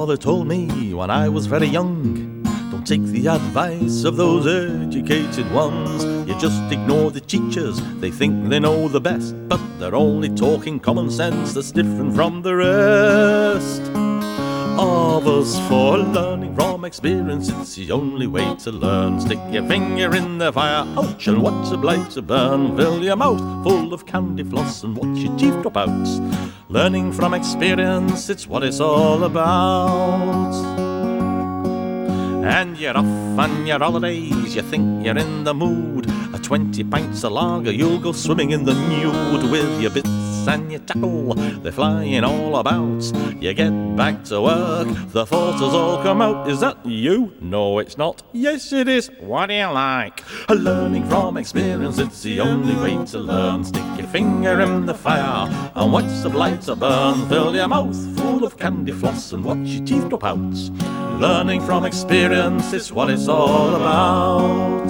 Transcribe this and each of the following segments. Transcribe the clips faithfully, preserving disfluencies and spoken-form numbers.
father told me when I was very young, don't take the advice of those educated ones. You just ignore the teachers, they think they know the best, but they're only talking common sense that's different from the rest of us. For learning from experience, it's the only way to learn. Stick your finger in the fire, ouch, and watch the blight to burn. Fill your mouth full of candy floss and watch your teeth drop out. Learning from experience, it's what it's all about. And you're off on your holidays, you think you're in the mood. A twenty pints of lager, you'll go swimming in the nude. With your bits and your tackle, they're flying all about. You get back to work, the photos all come out. Is that you? No, it's not. Yes, it is. What do you like? Learning from experience, it's the only way to learn. Stick your finger in the fire and watch the blight burn. Fill your mouth full of candy floss and watch your teeth drop out. Learning from experience is what it's all about.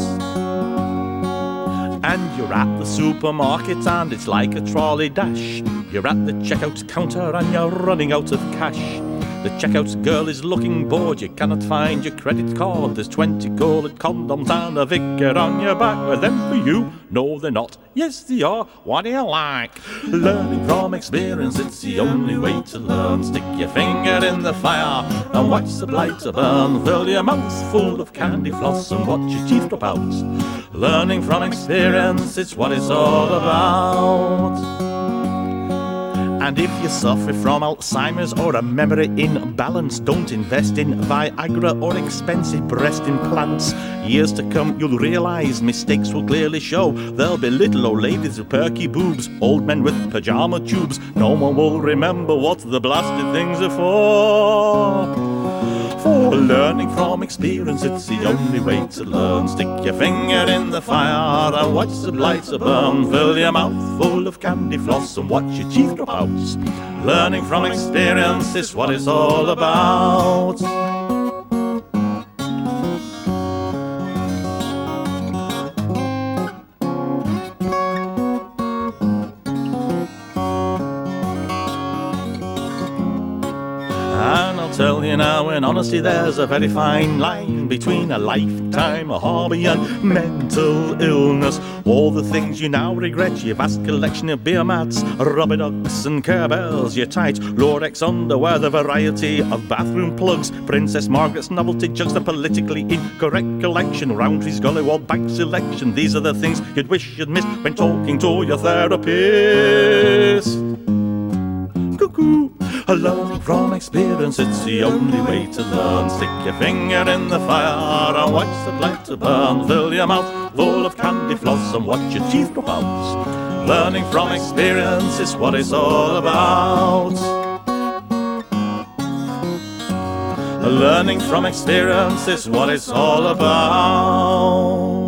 And you're at the supermarket and it's like a trolley dash. You're at the checkout counter and you're running out of cash. The checkout girl is looking bored, you cannot find your credit card. There's twenty colored condoms and a vicar on your back. Are them for you? No, they're not. Yes, they are. What do you like? Learning from experience, it's the only way to learn. Stick your finger in the fire and watch the blight burn. Fill your mouth full of candy floss and watch your teeth drop out. Learning from experience, it's what it's all about. And if you suffer from Alzheimer's or a memory imbalance, don't invest in Viagra or expensive breast implants. Years to come you'll realise mistakes will clearly show. There'll be little old ladies with perky boobs, old men with pyjama tubes. No one will remember what the blasted things are for. For learning from experience, it's the only way to learn. Stick your finger in the fire and watch the blight burn. Fill your mouth full of candy floss and watch your teeth drop out. Learning from experience is what it's all about. And I'll tell you now, in honesty, there's a very fine line between a lifetime, a hobby, and mental illness. All the things you now regret, your vast collection of beer mats, rubber ducks and Care Bears, your tight Lorex underwear, the variety of bathroom plugs, Princess Margaret's novelty jugs, the politically incorrect collection, Roundtree's Gollywog back selection. These are the things you'd wish you'd missed when talking to your therapist. Cuckoo! Learning from experience, it's the only way to learn. Stick your finger in the fire and watch the blight to burn. Fill your mouth full of candy floss and watch your teeth drop out. Learning from experience is what it's all about. Learning from experience is what it's all about.